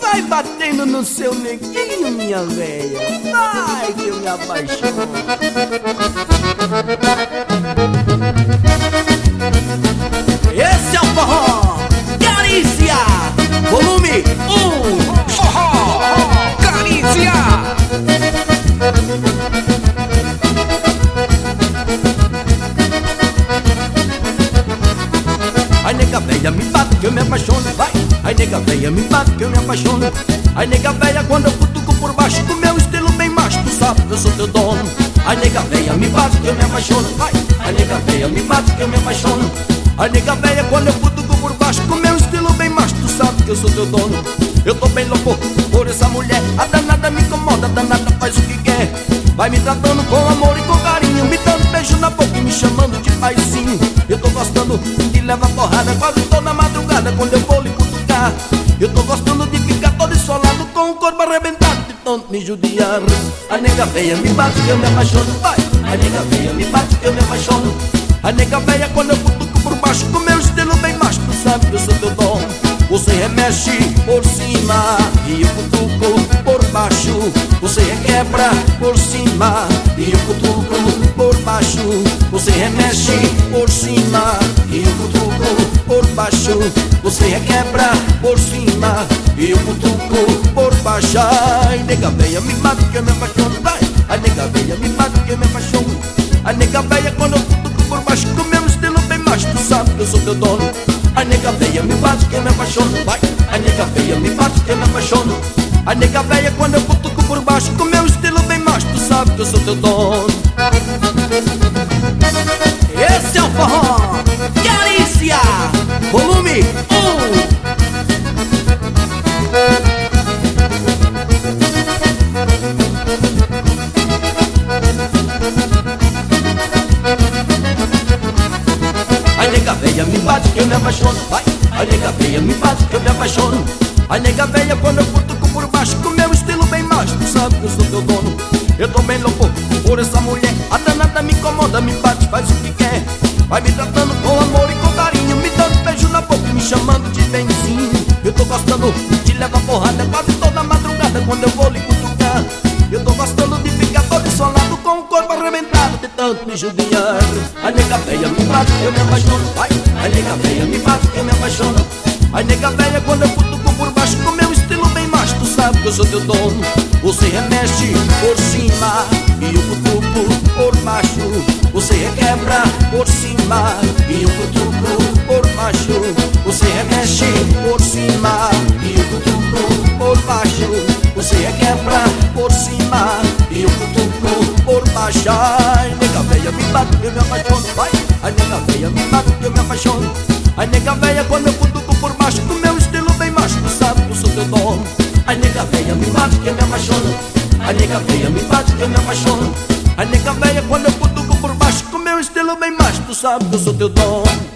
vai batendo no seu neguinho, minha véia. Vai que eu me apaixono. Esse é o forró Carícia, volume 1. Forró Carícia. Ai nega véia, me bate que eu me apaixono, vai. Ai nega véia, me bate que eu me apaixono. Ai nega véia, quando eu cutuco por baixo do meu estilo bem macho, tu sabe que eu sou teu dono. Ai nega véia, me bate que eu me apaixono, vai. Ai nega véia, me bate que eu me apaixono. Ai nega véia, quando eu cutuco por baixo do meu estilo bem macho, tu sabe que eu sou teu dono. Eu tô bem louco por essa mulher, a danada me incomoda, a danada faz o que quer. Vai me tratando com amor e com carinho, me dando beijo na boca e me chamando de paizinho. Eu tô gostando de levar porrada quase toda madrugada quando eu vou lhe cutucar. Eu tô gostando de ficar todo ensolado com o corpo arrebentado de tanto me judiar. A nega véia me bate que eu me apaixono, vai. A nega véia me bate que eu me apaixono. A nega véia quando eu cutuco por baixo com meu estilo bem macho, tu sabe que eu sou teu dom. Você remexe por cima e eu cutuco por baixo. Você requebra por cima e eu cutuco por baixo. Você remexe por cima e eu cutuco por baixo. Você requebra por cima e eu cutuco por baixo. Ai nega véia, me bate que eu me apaixono, vai. Ai nega véia, me bate que eu me apaixono. Ai nega véia, quando eu cutuco por baixo com meu estilo bem macho, tu sabe que eu sou teu dono. Ai nega véia, me bate que eu me apaixono, vai. Ai nega véia, me bate que eu me apaixono. Ai nega véia, quando eu cutuco por baixo com meu estilo bem macho, tu sabe que eu sou teu dono. Esse é o forró Carícia, volume 1. Ai nega véia, me bate que eu me apaixono, vai. Ai nega véia, me bate que eu me apaixono. Ai nega véia, quando eu cutuco por baixo com meu estilo bem macho, tu sabe que eu sou teu dono. Eu tô bem louco por essa mulher, a danada me incomoda, me bate, faz o que quer. Vai me tratando com amor e com carinho, me dando beijo na boca e me chamando de benzinho. Eu tô gostando de levar porrada quase toda madrugada quando eu vou lhe cutucar. Eu tô gostando de ficar todo ensolado com o corpo arrebentado de tanto me judiar. Ai nega véia, me bate que eu me apaixono, vai. Ai nega véia, me bate que eu me apaixono. Ai nega véia, quando eu cutuco por baixo com meu estilo bem macho, tu sabe que eu sou teu dono. Você remexe por cima e eu cutuco por baixo. Você requebra por cima e eu cutuco por baixo. Você remexe por cima e eu cutuco por baixo. Você requebra por cima e eu cutuco por baixo. Ai nega véia, me bate que eu me apaixono, vai. Ai nega véia, me bate que eu me apaixono. Ai nega véia, quando eu cutuco por baixo com meu estilo bem macho, tu sabe que eu sou teu dono. Ai nega véia, me bate que eu me apaixono. Ai nega véia, me bate que eu me apaixono. Ai nega véia, quando eu cutuco por baixo com meu estilo bem macho, tu sabe que eu sou teu dono.